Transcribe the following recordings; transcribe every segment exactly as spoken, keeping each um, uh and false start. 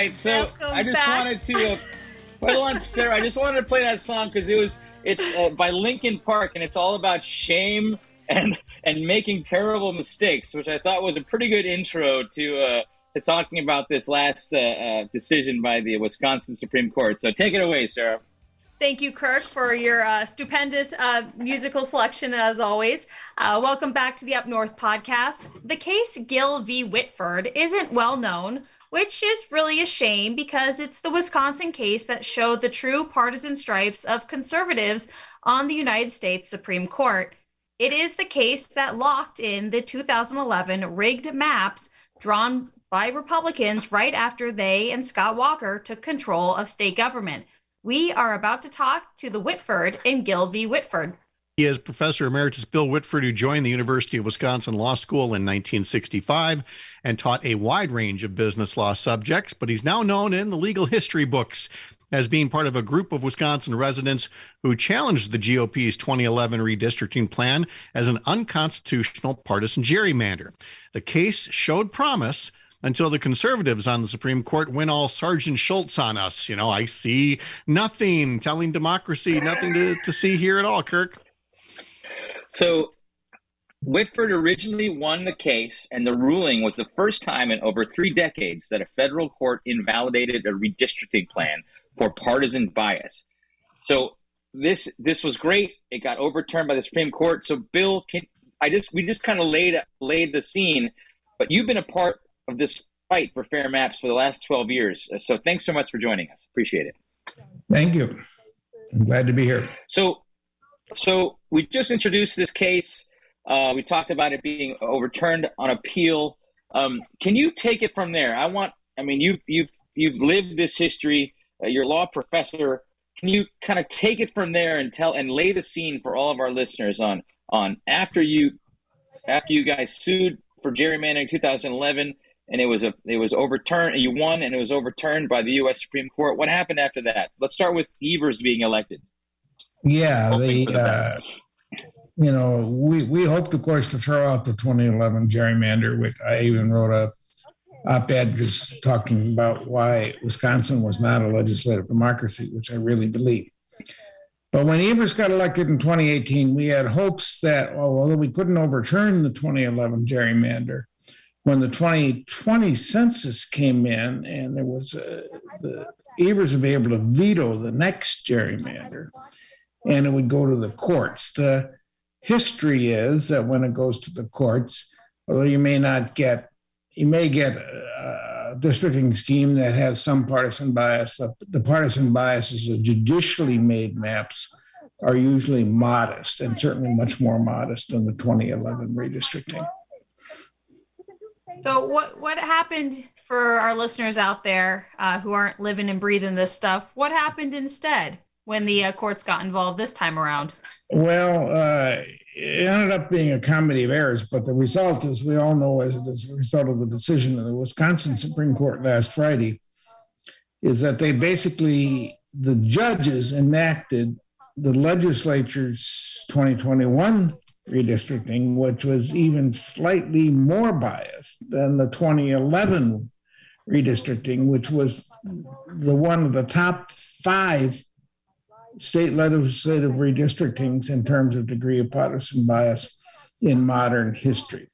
right, so Welcome I just back. wanted to uh, hold on, Sarah. I just wanted to play that song because it was it's uh, by Linkin Park, and it's all about shame and and making terrible mistakes, which I thought was a pretty good intro to uh, to talking about this last uh, uh, decision by the Wisconsin Supreme Court. So take it away, Sarah. Thank you, Kirk, for your uh, stupendous uh, musical selection, as always. Uh, welcome back to the Up North podcast. The case Gill v. Whitford isn't well known, which is really a shame because it's the Wisconsin case that showed the true partisan stripes of conservatives on the United States Supreme Court. It is the case that locked in the two thousand eleven rigged maps drawn by Republicans right after they and Scott Walker took control of state government. We are about to talk to the Whitford and Gill v. Whitford. He is Professor Emeritus Bill Whitford, who joined the University of Wisconsin Law School in nineteen sixty-five and taught a wide range of business law subjects, but he's now known in the legal history books as being part of a group of Wisconsin residents who challenged the G O P's twenty eleven redistricting plan as an unconstitutional partisan gerrymander. The case showed promise until the conservatives on the Supreme Court went all Sergeant Schultz on us. You know, I see nothing, telling democracy, nothing to, to see here at all, Kirk. So Whitford originally won the case, and the ruling was the first time in over three decades that a federal court invalidated a redistricting plan for partisan bias. So this this was great. It got overturned by the Supreme Court. So Bill, can, I just we just kind of laid laid the scene, but you've been a part of this fight for fair maps for the last twelve years. So thanks so much for joining us. Appreciate it. Thank you. I'm glad to be here. So, so we just introduced this case. Uh, we talked about it being overturned on appeal. Um, can you take it from there? I want. I mean, you've you've you've lived this history. Uh, you're a law professor. Can you kind of take it from there and tell and lay the scene for all of our listeners on on after you after you guys sued for gerrymandering in two thousand eleven, and it was a it was overturned, and you won, and it was overturned by the U S Supreme Court. What happened after that? Let's start with Evers being elected. Yeah, the, the uh, you know, we we hoped, of course, to throw out the twenty eleven gerrymander, which I even wrote a op-ed just talking about why Wisconsin was not a legislative democracy, which I really believe. But when Evers got elected in twenty eighteen, we had hopes that, well, although we couldn't overturn the twenty eleven gerrymander, when the twenty twenty census came in and there was a, the Evers would be able to veto the next gerrymander, and it would go to the courts. The history is that when it goes to the courts, although you may not get, you may get a districting scheme that has some partisan bias. The partisan biases of judicially made maps are usually modest, and certainly much more modest than the twenty eleven redistricting. So what what happened for our listeners out there uh, who aren't living and breathing this stuff? What happened instead when the uh, courts got involved this time around? Well, uh, it ended up being a comedy of errors, but the result, as we all know, as, as a result of the decision of the Wisconsin Supreme Court last Friday, is that they basically, the judges enacted the legislature's twenty twenty-one redistricting, which was even slightly more biased than the twenty eleven redistricting, which was the one of the top five state legislative redistrictings in terms of degree of partisan bias in modern history.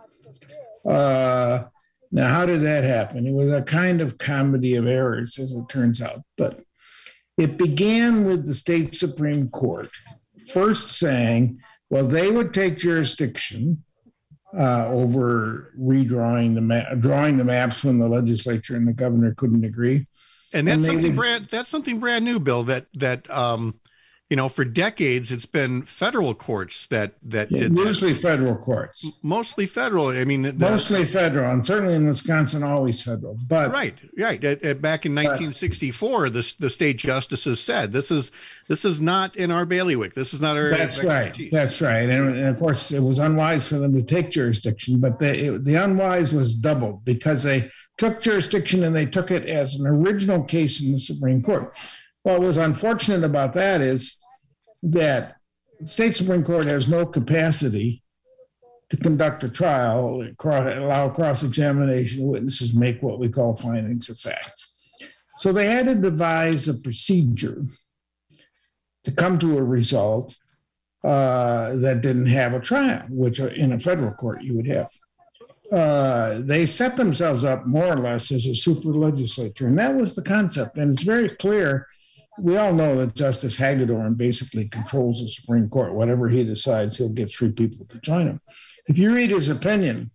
Uh, now, how did that happen? It was a kind of comedy of errors, as it turns out. But it began with the state Supreme Court first saying, well, they would take jurisdiction uh, over redrawing the ma- drawing the maps when the legislature and the governor couldn't agree. And that's And something would, brand that's something brand new, Bill, that that um you know, for decades it's been federal courts that that yeah, did mostly that. federal courts. Mostly federal. I mean, the, Mostly federal, and certainly in Wisconsin, always federal. But right, right. At, at, back in nineteen sixty-four, the the state justices said this is this is not in our bailiwick. This is not our that's expertise. right. That's right. And, and of course, it was unwise for them to take jurisdiction, but they, it, the unwise was doubled because they took jurisdiction and they took it as an original case in the Supreme Court. What was unfortunate about that is that the state Supreme Court has no capacity to conduct a trial, allow cross-examination, witnesses make what we call findings of fact. So they had to devise a procedure to come to a result uh, that didn't have a trial, which in a federal court you would have. Uh, they set themselves up more or less as a super legislature, and that was the concept. And it's very clear. We all know that Justice Hagedorn basically controls the Supreme Court. Whatever he decides, he'll get three people to join him. If you read his opinion,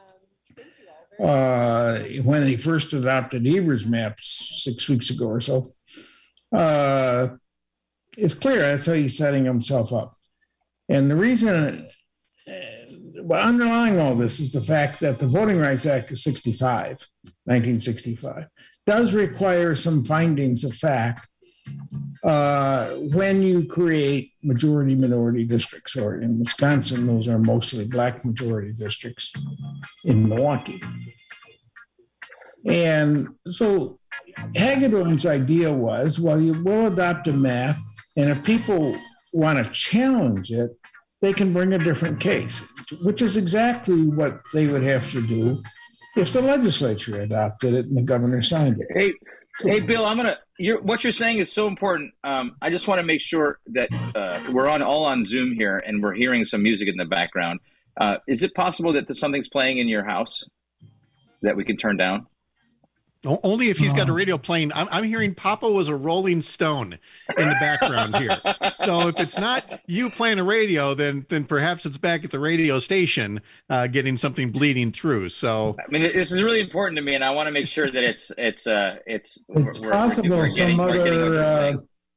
uh, when he first adopted Evers maps six weeks ago or so, uh, it's clear that's how he's setting himself up. And the reason, well, underlying all this is the fact that the Voting Rights Act of sixty-five, nineteen sixty-five, does require some findings of fact uh, when you create majority minority districts, or in Wisconsin, those are mostly black majority districts in Milwaukee. And so Hagedorn's idea was, well, you will adopt a map, and if people want to challenge it, they can bring a different case, which is exactly what they would have to do if the legislature adopted it and the governor signed it. Hey, hey, Bill, I'm gonna. You're, what you're saying is so important. Um, I just want to make sure that uh, we're on all on Zoom here, and we're hearing some music in the background. Uh, is it possible that something's playing in your house that we can turn down? Only if he's got a radio playing. I'm, I'm hearing Papa Was a Rolling Stone in the background here. So if it's not you playing a radio, then then perhaps it's back at the radio station uh, getting something bleeding through. So I mean, this is really important to me, and I want to make sure that it's it's uh, it's it's we're, possible we're getting, some we're getting other. Uh,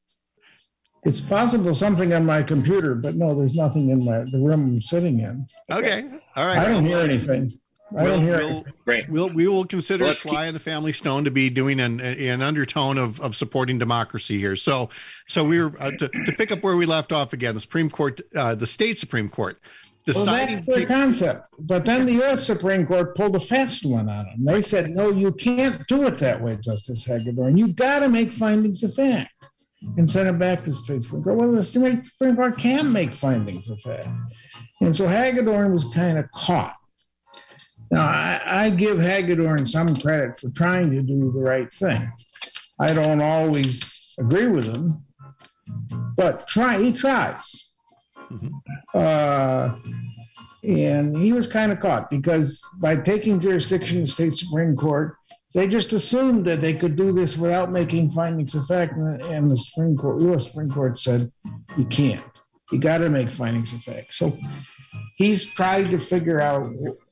it's possible something on my computer, but no, there's nothing in my the room I'm sitting in. Okay, all right. I don't hear anything. I We'll, don't hear we'll, Great. We'll, we will consider Well, Sly keep... and the Family Stone to be doing an an undertone of, of supporting democracy here. So so we were uh, to, to pick up where we left off again. The Supreme Court, uh, the state Supreme Court, deciding. Well, that's the concept. But then the U S Supreme Court pulled a fast one on them. They said, "No, you can't do it that way, Justice Hagedorn. You've got to make findings of fact and send it back to the state Supreme Court." Well, the Supreme Court can make findings of fact, and so Hagedorn was kind of caught. Now, I, I give Hagedorn some credit for trying to do the right thing. I don't always agree with him, but try he tries. Mm-hmm. Uh, and he was kind of caught because by taking jurisdiction in the state Supreme Court, they just assumed that they could do this without making findings of fact. And the Supreme Court, U S Supreme Court said, you can't. You got to make findings of fact. So he's tried to figure out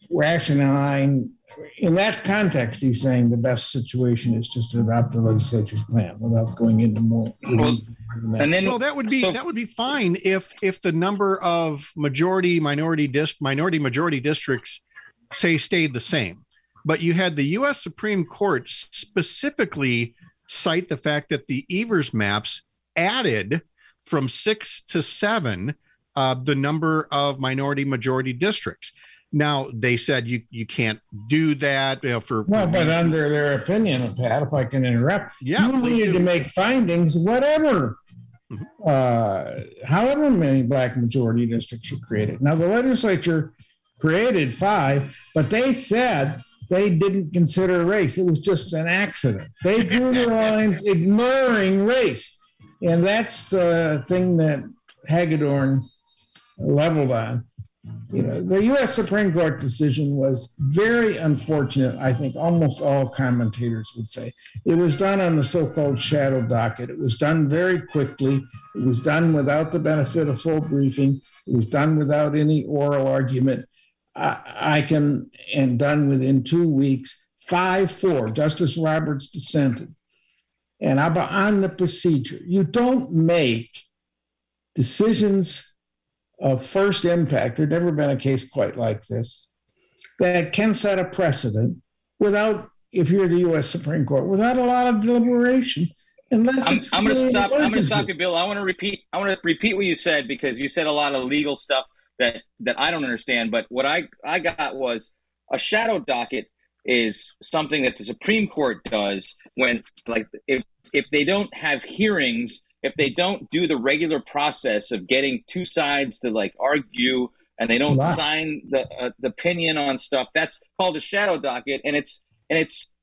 rationale. In that context, he's saying the best situation is just to adopt the legislature's plan without going into more. Well, and then, well, that would be so, that would be fine if if the number of majority minority dis, minority majority districts say stayed the same. But you had the U S Supreme Court specifically cite the fact that the Evers maps added from six to seven uh, the number of minority majority districts. Now, they said you you can't do that you know, for well, for but reasons. Under their opinion, Pat, if I can interrupt, yeah, you needed do. to make findings, whatever, mm-hmm. uh, however many black majority districts you created. Now, the legislature created five, but they said they didn't consider race. It was just an accident. They drew the lines ignoring race. And that's the thing that Hagedorn leveled on. You know, the U S Supreme Court decision was very unfortunate, I think almost all commentators would say. It was done on the so-called shadow docket. It was done very quickly. It was done without the benefit of full briefing. It was done without any oral argument. I, I can, and done within two weeks, five four, Justice Roberts dissented. And on the procedure, you don't make decisions of first impact. There's never been a case quite like this that can set a precedent without, if you're the U S Supreme Court, without a lot of deliberation. Unless I'm, it's I'm going to stop. I'm going to emergency. stop you, Bill. I want to repeat. I want to repeat what you said because you said a lot of legal stuff that that I don't understand. But what I I got was a shadow docket is something that the Supreme Court does when, like, if if they don't have hearings, if they don't do the regular process of getting two sides to like argue, and they don't wow. sign the uh, the opinion on stuff, that's called a shadow docket, and it's and it's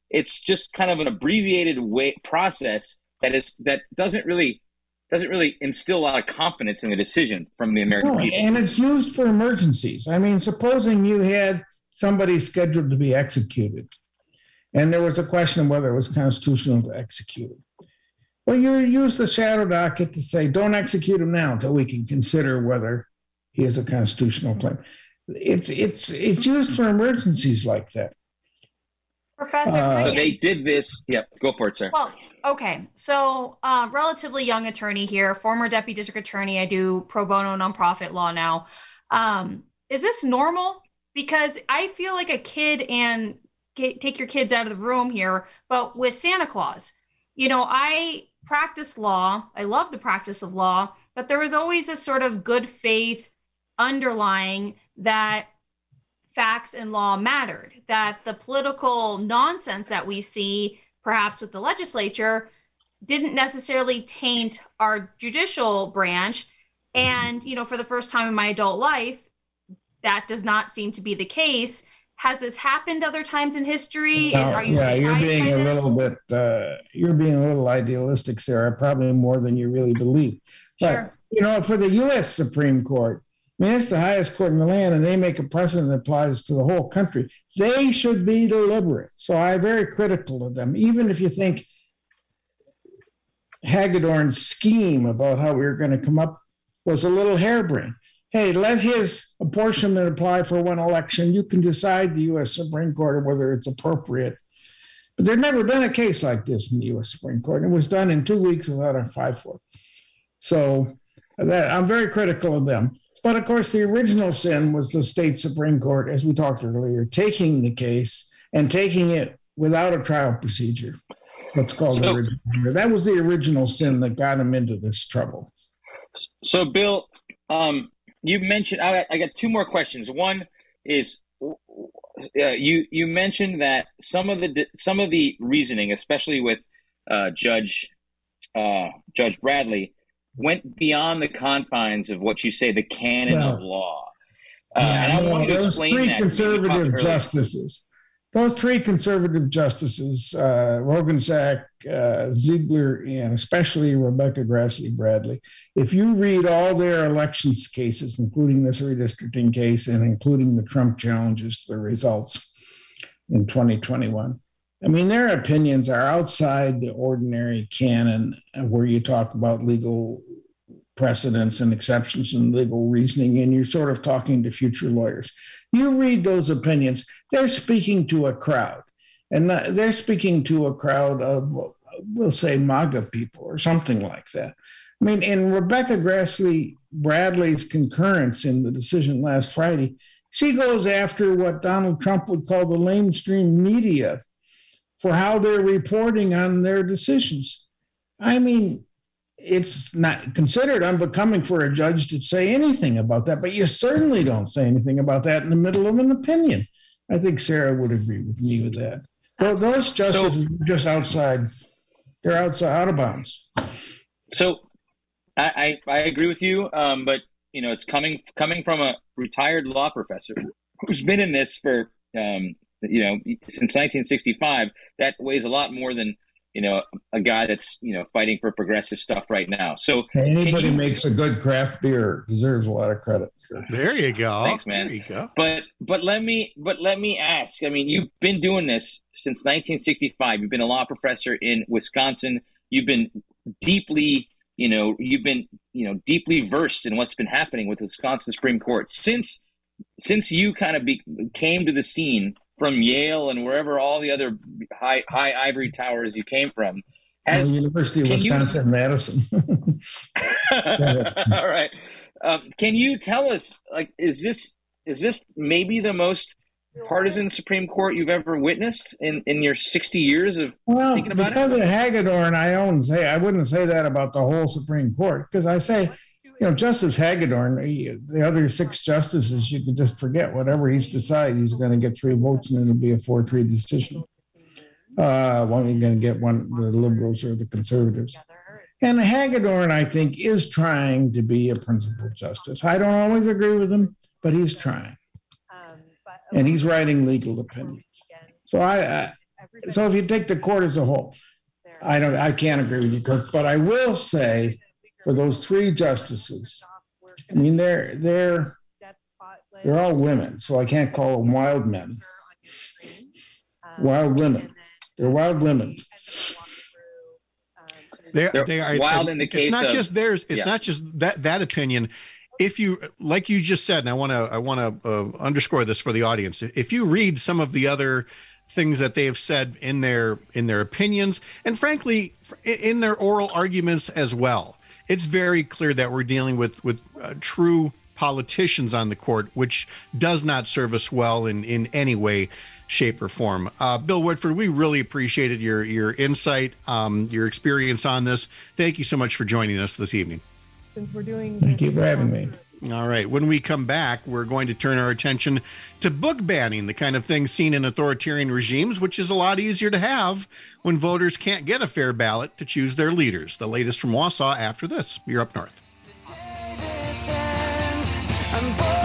it's just kind of an abbreviated way process that is that doesn't really doesn't really instill a lot of confidence in the decision from the American No, people. and it's used for emergencies. I mean, supposing you had somebody scheduled to be executed, and there was a question of whether it was constitutional to execute him. Well, you use the shadow docket to say, don't execute him now until we can consider whether he has a constitutional claim. It's it's it's used for emergencies like that. Professor, Uh, can I So get- they did this. Yeah, go for it, sir. Well, okay. So, uh, relatively young attorney here, former deputy district attorney. I do pro bono nonprofit law now. Um, is this normal? Because I feel like a kid, and get, take your kids out of the room here, but with Santa Claus, you know, I practice law. I love the practice of law, but there was always this sort of good faith underlying that facts and law mattered, that the political nonsense that we see perhaps with the legislature didn't necessarily taint our judicial branch. And, you know, for the first time in my adult life, that does not seem to be the case. Has this happened other times in history? Is, Now, are you yeah, you're surprised being by a this? little bit uh, you're being a little idealistic, Sarah, probably more than you really believe. But Sure. you know, for the U S Supreme Court, I mean, it's the highest court in the land, and they make a precedent that applies to the whole country. They should be deliberate. So I'm very critical of them, even if you think Hagedorn's scheme about how we were going to come up was a little harebrained. Hey, let his apportionment apply for one election. You can decide, the U S Supreme Court, whether it's appropriate. But there's never been a case like this in the U S Supreme Court. It was done in two weeks without a five four. So that, I'm very critical of them. But of course, the original sin was the state Supreme Court, as we talked earlier, taking the case and taking it without a trial procedure. What's called the So- original. That was the original sin that got him into this trouble. So, Bill, um, you mentioned. I, I got two more questions. One is uh, you you mentioned that some of the some of the reasoning, especially with uh, Judge uh, Judge Bradley, went beyond the confines of what you say the canon Well, of law. Uh, Yeah, and I no, want you to those explain three that. to me. You talked conservative earlier. justices, those three conservative justices, uh, Rogensack, uh, Ziegler, and especially Rebecca Grassley Bradley, if you read all their elections cases, including this redistricting case and including the Trump challenges to the results in twenty twenty-one, I mean, their opinions are outside the ordinary canon where you talk about legal precedents and exceptions and legal reasoning, and you're sort of talking to future lawyers. You read those opinions, they're speaking to a crowd, and they're speaking to a crowd of, we'll say, MAGA people or something like that. I mean, in Rebecca Grassley Bradley's concurrence in the decision last Friday, she goes after what Donald Trump would call the lamestream media for how they're reporting on their decisions. I mean, it's not considered unbecoming for a judge to say anything about that, but you certainly don't say anything about that in the middle of an opinion. I think Sarah would agree with me with that. Those, those justices are just outside, they're outside, out of bounds. So, I, I, I agree with you, um, but you know, it's coming coming from a retired law professor who's been in this for um, you know since nineteen sixty-five. That weighs a lot more than you know a guy that's you know fighting for progressive stuff right now. So Anybody you, makes a good craft beer deserves a lot of credit. There you go. Thanks, man. There you go. But but let me but let me ask. I mean, you've been doing this since nineteen sixty-five. You've been a law professor in Wisconsin. You've been deeply you know you've been you know deeply versed in what's been happening with the Wisconsin Supreme Court since since you kind of be, came to the scene from Yale and wherever all the other high high ivory towers you came from. As, University of Wisconsin, Madison. All right. Um, can you tell us, like, is this is this maybe the most partisan Supreme Court you've ever witnessed in, in your sixty years of well, thinking about because it? of Hagedorn, I own say I wouldn't say that about the whole Supreme Court, because I say, you know, Justice Hagedorn, he, the other six justices, you could just forget whatever he's decided. He's going to get three votes, and it'll be a four three decision. Uh, one you're going to get one, the liberals or the conservatives. And Hagedorn, I think, is trying to be a principled justice. I don't always agree with him, but he's trying. And he's writing legal opinions. So I, I so if you take the court as a whole, I don't, I can't agree with you, Kirk, but I will say for those three justices, I mean, they're, they're, they're all women, so I can't call them wild men. Wild women. They're wild women. They, they are wild in the case. It's not of, just theirs. It's yeah. not just that that opinion. If you, like you just said, and I want to I want to uh, underscore this for the audience. If you read some of the other things that they have said in their in their opinions, and frankly, in their oral arguments as well, it's very clear that we're dealing with with uh, true politicians on the court, which does not serve us well in in any way, shape, or form. Uh, Bill Whitford, we really appreciated your your insight, um, your experience on this. Thank you so much for joining us this evening. Since we're doing Thank you for having me. All right. When we come back, we're going to turn our attention to book banning, the kind of thing seen in authoritarian regimes, which is a lot easier to have when voters can't get a fair ballot to choose their leaders. The latest from Wausau after this. You're Up North. Today this ends. I'm